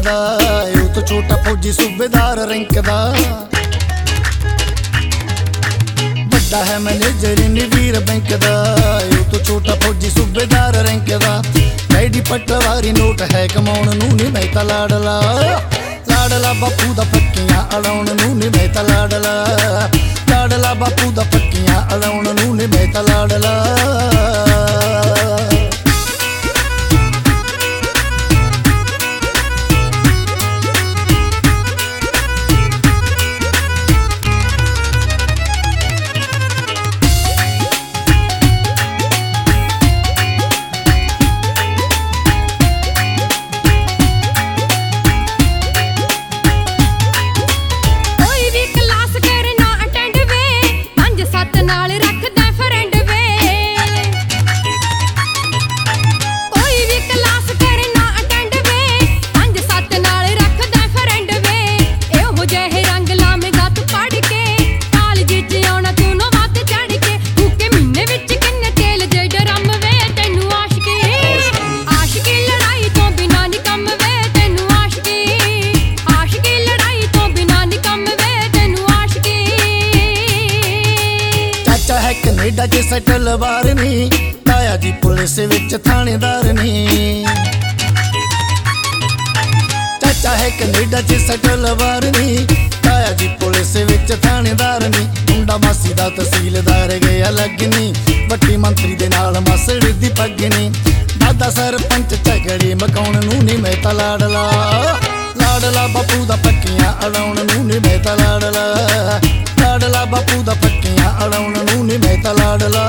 दा ਉਹ ਤੋਂ ਛੋਟਾ ਫੌਜੀ ਸੂਬੇਦਾਰ ਰੈਂਕ ਦਾ ਵੱਡਾ ਹੈ ਮੈਨੇਜਰ ਨੀਵੀਰ ਬੈਂਕ ਦਾ ਉਹ ਤੋਂ ਛੋਟਾ ਫੌਜੀ ਸੂਬੇਦਾਰ ਰੈਂਕ ਦਾ ਡੈਡੀ ਪਟਵਾਰੀ ਨੋਟ ਹੈ ਕਮਾਉਣ ਨੂੰ ਨਹੀਂ ਮੈਂ ਤਾਂ ਲਾਡਲਾ ਲਾਡਲਾ ਬਾਪੂ ਦਾ ਪੱਕੀਆਂ ਅੜਾਉਣ ਨੂੰ ਨਹੀਂ ਮੈਂ ਤਾਂ ਲਾਡਲਾ ਲਾਡਲਾ ਬਾਪੂ ਦਾ ਪੱਕੀਆਂ ਅੜਾਉਣ ਨੂੰ ਨਹੀਂ ਮੈਂ ਤਾਂ ਲਾਡਲਾ ਕੈਨੇਡਾ ਚ ਸੈਟਲ ਬਾਰ ਨੀ ਤਾਇਆ ਜੀ ਪੁਲਿਸ ਵਿੱਚ ਥਾਣੇਦਾਰ ਨੀ ਚਾਚਾ ਹੈ ਕੈਨੇਡਾ ਚ ਸੈਟਲ ਬਾਰ ਨੀ ਤਾਇਆ ਜੀ ਪੁਲਿਸ ਵਿੱਚ ਥਾਣੇਦਾਰ ਨੀ ਮੁੰਡਾ ਮਾਸੀ ਦਾ ਤਹਿਸੀਲਦਾਰ ਗਿਆ ਲੱਗਣੀ ਵੱਡੀ ਮੰਤਰੀ ਦੇ ਨਾਲ ਮਾਸੜ ਦੀ ਪੱਗਣੀ ਦਾਦਾ ਸਰਪੰਚ ਝਗੜੇ ਮਕਾਉਣ ਨੂੰ ਨੀ ਮੈਂ ਤਾਂ ਲਾਡਲਾ ਲਾਡਲਾ ਬਾਪੂ ਦਾ ਪੱਕੀਆਂ ਅੜਾਉਣ ਨੂੰ ਨੀ ਮੈਂ ਤਾਂ ਲਾਡਲਾ ਲਾਡਲਾ ਬਾਪੂ ਦਾ ਪੱਕੀਆਂ ਅੜਾਉਣ ਨੂੰ ਨੀ ਮੈਂ ਤਾਂ ਲਾਡਲਾ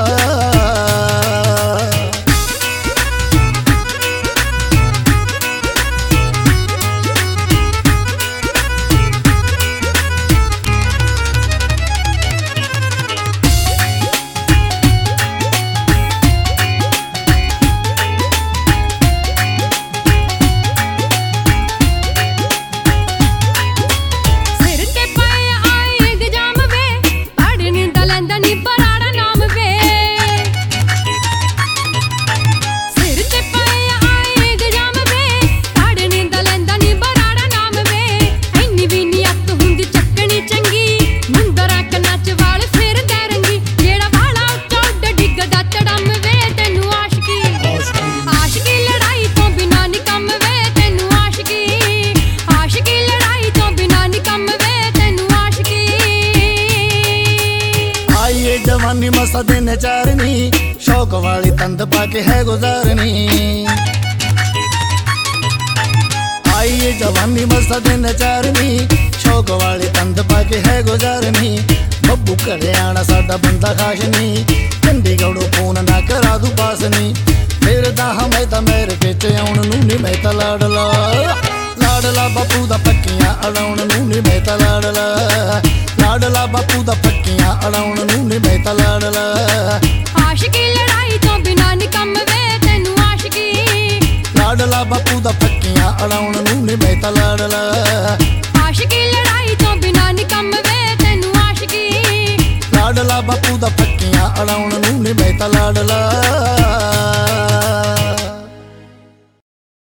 जवानी मसा दिन चारनी शौक वाली तंद पाके है गुजारनी आई ये जवानी मसा दिन चारनी शौक वाली तंद पाके है गुजारनी बब्बू घरे आना साडा बंदा खास नी चंडीगढ़ों फोन ना करा दू पास नी फिर मैं तो अमेरिके च आउण नूं नी मैं तां लाडला लाडला बापू दा पक्कियां अड़ाउण नूं नी मैं तां लाडला लाडला बापू दा पक्कियां अड़ाउण नूं नी मैं तां लाडला आशिकी लड़ाई तो बिना निकम वे तैनू आशिकी लाडला बापू दा पक्कियां अड़ाउण नूं नी मैं तां लाडला आशिकी लड़ाई तो बिना निकम वे तैनू आशिकी लाडला बापू दा पक्कियां अड़ाउण नूं नी मैं तां लाडला।